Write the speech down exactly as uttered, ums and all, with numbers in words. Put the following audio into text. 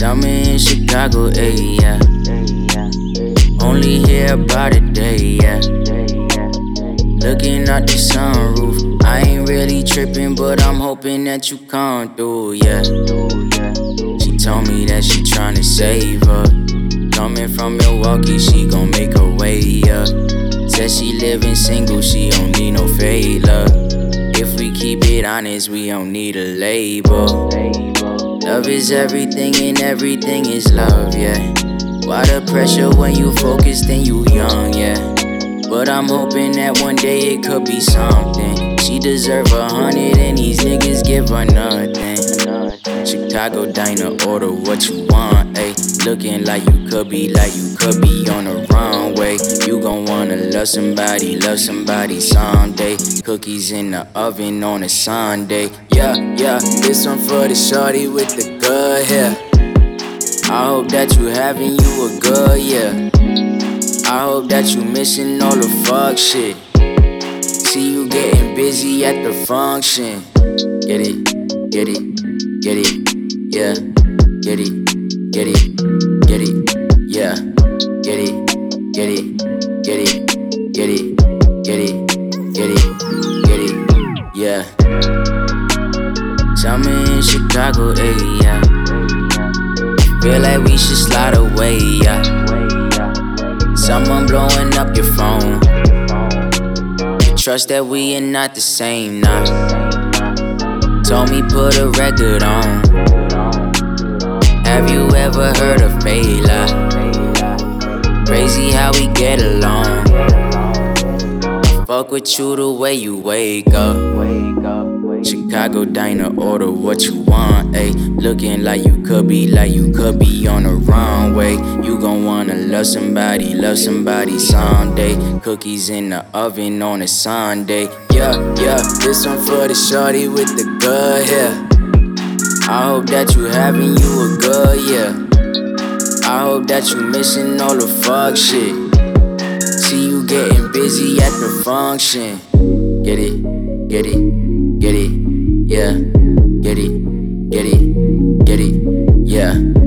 Summer in Chicago, ayy, yeah. Only hear about it day, yeah. Looking out the sunroof, I ain't really tripping, but I'm hoping that you come through, yeah. She told me that she tryna save her. Coming from Milwaukee, she gon' make her way, yeah. Said she living single, she don't need no favor. If we keep it honest, we don't need a label. Love is everything and everything is love, yeah. Why the pressure when you focused and you young, yeah. But I'm hoping that one day it could be something. She deserve a hundred and these niggas give her nothing. Chicago diner, order what you want, ayy. Looking like you could be, like you could be on the wrong way. You gon' wanna love somebody, love somebody someday. Cookies in the oven on a Sunday. Yeah, yeah, this one for the shorty with the good hair. I hope that you having you a good year. I hope that you missing all the fuck shit. See you getting busy at the function. Get it, get it, get it, yeah. Get it, get it, get it, yeah. Get it, get it, get it, get it, get it, get it, get it, yeah. Summer in Chicago, ayy, yeah. Feel like we should slide away, yeah. Someone blowing up your phone. You trust that we are not the same, nah. Told me put a record on. Have you ever heard of Fela? Crazy how we get along. Fuck with you the way you wake up. Chicago diner, order what you want, ayy. Looking like you could be, like you could be on the wrong way. You gon' wanna love somebody, love somebody someday. Cookies in the oven on a Sunday. Yeah, yeah, this one for the shorty with the good hair. I hope that you having you a good year. I hope that you missing all the fuck shit. See you getting busy at the function. Get it, get it, get it, yeah. Get it, get it, get it, yeah.